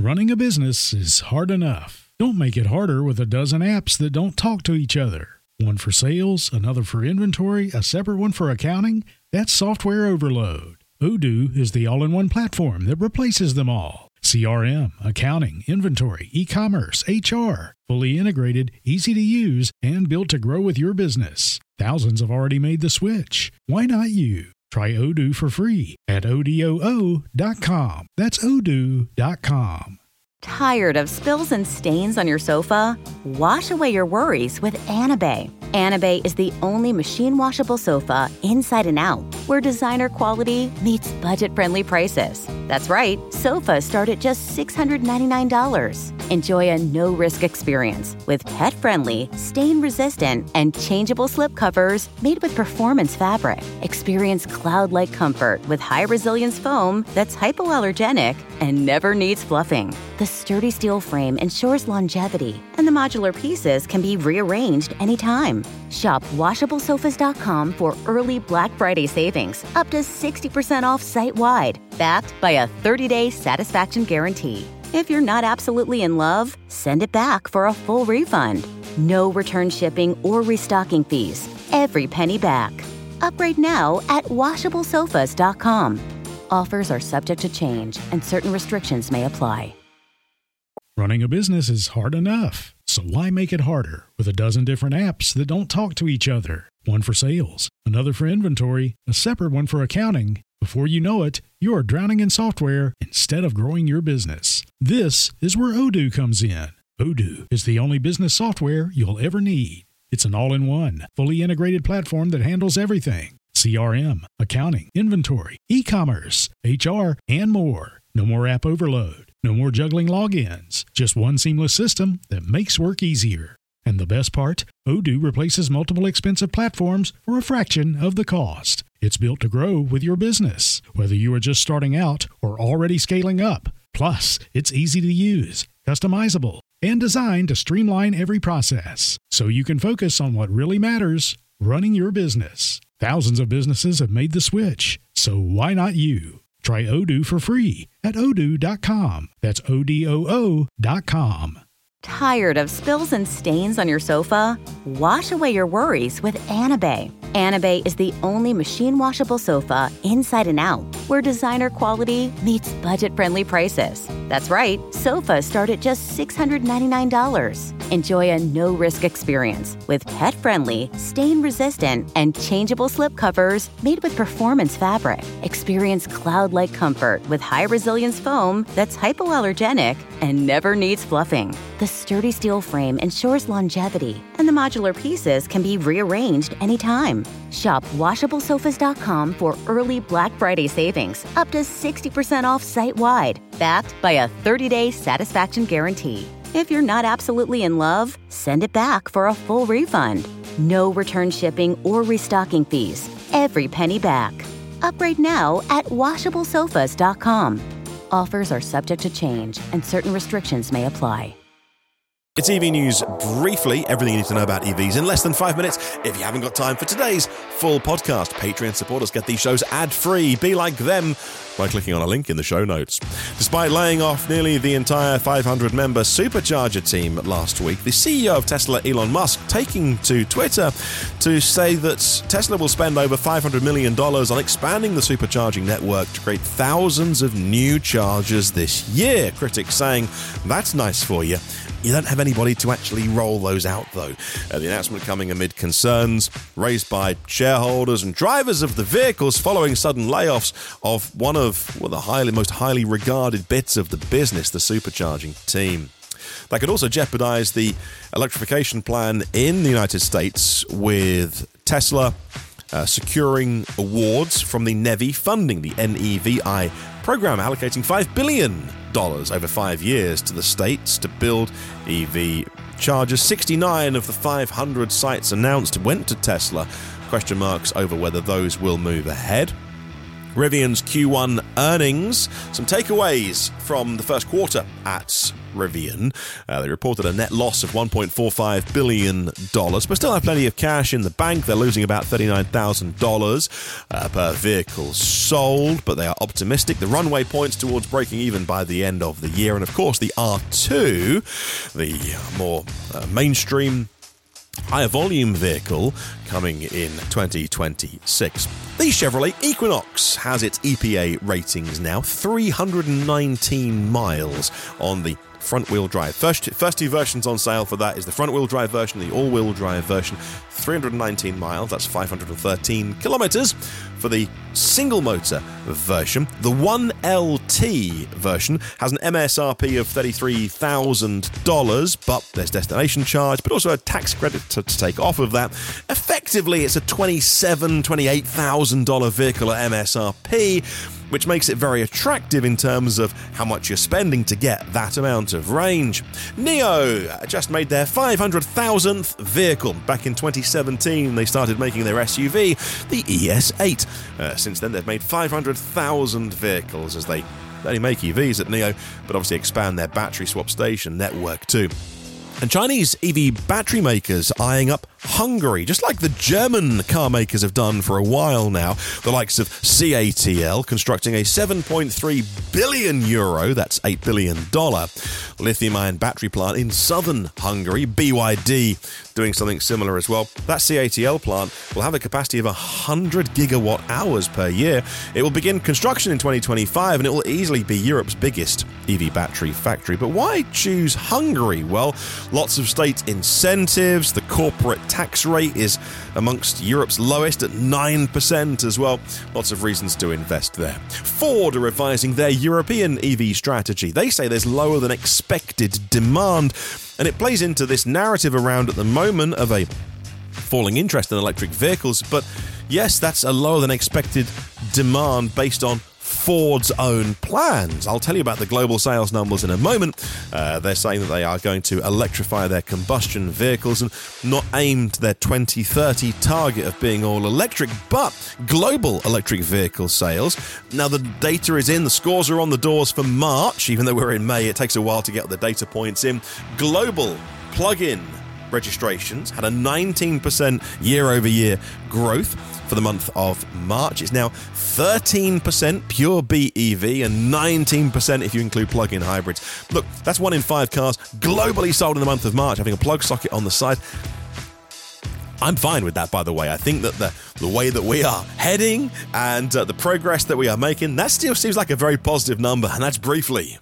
Running a business is hard enough. Don't make it harder with a dozen apps that don't talk to each other. One for sales, another for inventory, a separate one for accounting. That's software overload. Odoo is the all-in-one platform that replaces them all. CRM, accounting, inventory, e-commerce, HR. Fully integrated, easy to use, and built to grow with your business. Thousands have already made the switch. Why not you? Try Odoo for free at odoo.com. That's odoo.com. Tired of spills and stains on your sofa? Wash away your worries with Anabay. Anabay is the only machine washable sofa inside and out, where designer quality meets budget-friendly prices. That's right, sofas start at just $699. Enjoy a no-risk experience with pet-friendly, stain-resistant, and changeable slip covers made with performance fabric. Experience cloud-like comfort with high-resilience foam that's hypoallergenic and never needs fluffing. The sturdy steel frame ensures longevity, and the modular pieces can be rearranged anytime. Shop WashableSofas.com for early Black Friday savings, up to 60% off site-wide, backed by a 30-day satisfaction guarantee. If you're not absolutely in love, send it back for a full refund. No return shipping or restocking fees. Every penny back. Upgrade now at WashableSofas.com. Offers are subject to change, and certain restrictions may apply. Running a business is hard enough, so why make it harder with a dozen different apps that don't talk to each other? One for sales, another for inventory, a separate one for accounting. Before you know it, you are drowning in software instead of growing your business. This is where Odoo comes in. Odoo is the only business software you'll ever need. It's an all-in-one, fully integrated platform that handles everything. CRM, accounting, inventory, e-commerce, HR, and more. No more app overload. No more juggling logins. Just one seamless system that makes work easier. And the best part, Odoo replaces multiple expensive platforms for a fraction of the cost. It's built to grow with your business, whether you are just starting out or already scaling up. Plus, it's easy to use, customizable, and designed to streamline every process, so you can focus on what really matters, running your business. Thousands of businesses have made the switch, so why not you? Try Odoo for free at odoo.com. That's odoo.com. Tired of spills and stains on your sofa? Wash away your worries with Anabay. Anabay is the only machine washable sofa inside and out, where designer quality meets budget-friendly prices. That's right, sofas start at just $699. Enjoy a no-risk experience with pet-friendly, stain-resistant, and changeable slip covers made with performance fabric. Experience cloud-like comfort with high-resilience foam that's hypoallergenic and never needs fluffing. The sturdy steel frame ensures longevity, and the modular pieces can be rearranged anytime. Shop WashableSofas.com for early Black Friday savings, up to 60% off site-wide, backed by a 30-day satisfaction guarantee. If you're not absolutely in love, send it back for a full refund. No return shipping or restocking fees. Every penny back. Upgrade now at WashableSofas.com. Offers are subject to change, and certain restrictions may apply. It's EV News briefly, everything you need to know about EVs in less than 5 minutes. If you haven't got time for today's full podcast, Patreon supporters get these shows ad-free. Be like them by clicking on a link in the show notes. Despite laying off nearly the entire 500-member Supercharger team last week, the CEO of Tesla, Elon Musk, taking to Twitter to say that Tesla will spend over $500 million on expanding the supercharging network to create thousands of new chargers this year. Critics saying, that's nice for you. You don't have anybody to actually roll those out, though. The announcement coming amid concerns raised by shareholders and drivers of the vehicles following sudden layoffs of one of the most highly regarded bits of the business, the supercharging team. That could also jeopardize the electrification plan in the United States, with Tesla securing awards from the NEVI funding, the NEVI program, allocating $5 billion over 5 years to the states to build EV chargers. 69 of the 500 sites announced went to Tesla. Question marks over whether those will move ahead. Rivian's Q1 earnings. Some takeaways from the first quarter at Rivian. They reported a net loss of $1.45 billion, but still have plenty of cash in the bank. They're losing about $39,000 per vehicle sold, but they are optimistic. The runway points towards breaking even by the end of the year. And of course, the R2, the more mainstream higher volume vehicle coming in 2026. The Chevrolet Equinox has its EPA ratings now, 319 miles on the front-wheel drive. First two versions on sale for that is the front-wheel drive version, the all-wheel drive version, 319 miles, that's 513 kilometers. For the single-motor version, the 1LT version has an MSRP of $33,000, but there's destination charge, but also a tax credit to take off of that. Effectively, it's a $28,000 vehicle at MSRP, which makes it very attractive in terms of how much you're spending to get that amount of range. NIO just made their 500,000th vehicle. Back in 2017, they started making their SUV, the ES8. Since then, they've made 500,000 vehicles as they only make EVs at NIO, but obviously expand their battery swap station network too. And Chinese EV battery makers eyeing up Hungary, just like the German car makers have done for a while now. The likes of CATL constructing a €7.3 billion, that's $8 billion, lithium-ion battery plant in southern Hungary. BYD doing something similar as well. That CATL plant will have a capacity of 100 gigawatt hours per year. It will begin construction in 2025, and it will easily be Europe's biggest EV battery factory. But why choose Hungary? Well, lots of state incentives. The corporate tax rate is amongst Europe's lowest at 9% as well. Lots of reasons to invest there. Ford are revising their European EV strategy. They say there's lower than expected demand, and it plays into this narrative around at the moment of a falling interest in electric vehicles. But yes, that's a lower than expected demand based on Ford's own plans. I'll tell you about the global sales numbers in a moment. They're saying that they are going to electrify their combustion vehicles and not aim to their 2030 target of being all electric, but global electric vehicle sales. Now, the data is in. The scores are on the doors for March. Even though we're in May, it takes a while to get the data points in. Global plug-in registrations had a 19% year-over-year growth for the month of March. It's now 13% pure BEV and 19% if you include plug-in hybrids. Look, that's 1 in 5 cars globally sold in the month of March having a plug socket on the side. I'm fine with that, by the way. I think that the way that we are heading and the progress that we are making, that still seems like a very positive number, and that's briefly.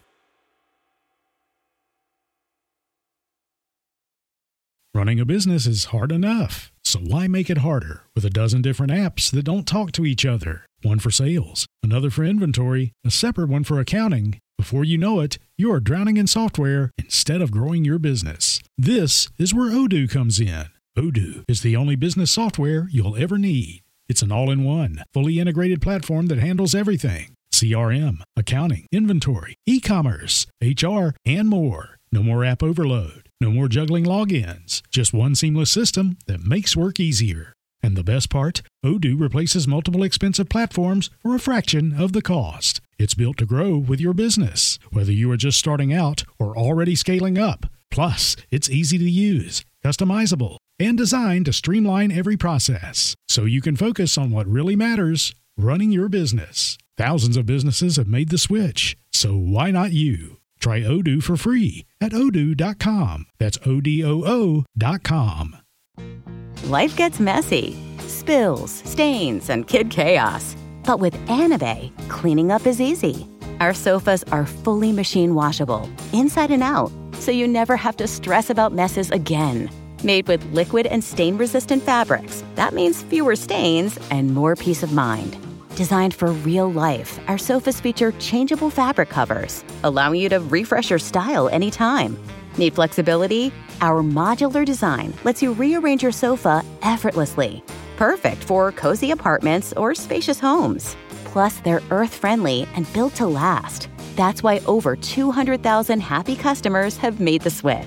Running a business is hard enough, so why make it harder with a dozen different apps that don't talk to each other? One for sales, another for inventory, a separate one for accounting. Before you know it, you are drowning in software instead of growing your business. This is where Odoo comes in. Odoo is the only business software you'll ever need. It's an all-in-one, fully integrated platform that handles everything: CRM, accounting, inventory, e-commerce, HR, and more. No more app overload. No more juggling logins. Just one seamless system that makes work easier. And the best part, Odoo replaces multiple expensive platforms for a fraction of the cost. It's built to grow with your business, whether you are just starting out or already scaling up. Plus, it's easy to use, customizable, and designed to streamline every process, so you can focus on what really matters: running your business. Thousands of businesses have made the switch, so why not you? Try Odoo for free at odoo.com. That's ODOO.com. Life gets messy. Spills, stains, and kid chaos. But with Anabei, cleaning up is easy. Our sofas are fully machine washable, inside and out, so you never have to stress about messes again. Made with liquid and stain-resistant fabrics, that means fewer stains and more peace of mind. Designed for real life, our sofas feature changeable fabric covers, allowing you to refresh your style anytime. Need flexibility? Our modular design lets you rearrange your sofa effortlessly. Perfect for cozy apartments or spacious homes. Plus, they're earth-friendly and built to last. That's why over 200,000 happy customers have made the switch.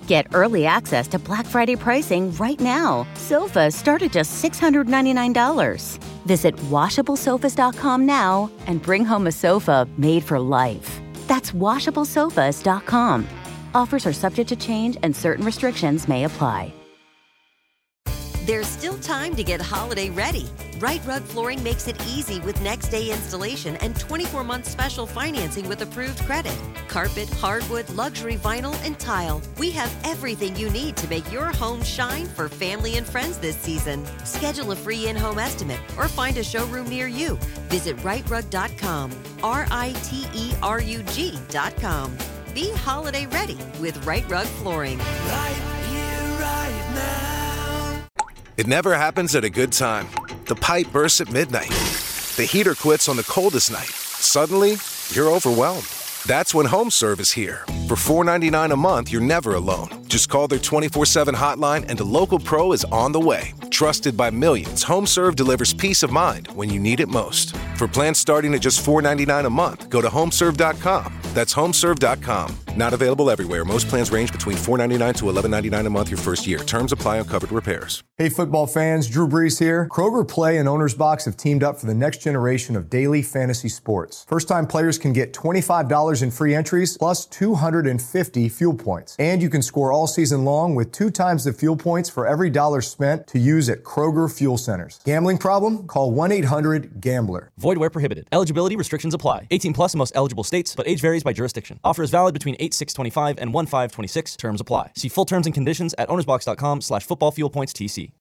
Get early access to Black Friday pricing right now. Sofas start at just $699. Visit WashableSofas.com now and bring home a sofa made for life. That's WashableSofas.com. Offers are subject to change and certain restrictions may apply. There's still time to get holiday ready. Right Rug Flooring makes it easy with next day installation and 24-month special financing with approved credit. Carpet, hardwood, luxury vinyl, and tile. We have everything you need to make your home shine for family and friends this season. Schedule a free in-home estimate or find a showroom near you. Visit rightrug.com. RITERUG.com. Be holiday ready with Right Rug Flooring. Right here, right now. It never happens at a good time. The pipe bursts at midnight. The heater quits on the coldest night. Suddenly, you're overwhelmed. That's when HomeServe is here. For $4.99 a month, you're never alone. Just call their 24/7 hotline and a local pro is on the way. Trusted by millions, HomeServe delivers peace of mind when you need it most. For plans starting at just $4.99 a month, go to HomeServe.com. That's HomeServe.com. Not available everywhere. Most plans range between $4.99 to $11.99 a month your first year. Terms apply on covered repairs. Hey, football fans, Drew Brees here. Kroger Play and Owner's Box have teamed up for the next generation of daily fantasy sports. First-time players can get $25 in free entries plus 250 fuel points. And you can score all season long with 2 times the fuel points for every dollar spent to use at Kroger Fuel Centers. Gambling problem? Call 1-800-GAMBLER. Void where prohibited. Eligibility restrictions apply. 18 plus in most eligible states, but age varies by jurisdiction. Offer is valid between 8/6/25 and 1/5/26. Terms apply. See full terms and conditions at ownersbox.com/footballfuelpointstc.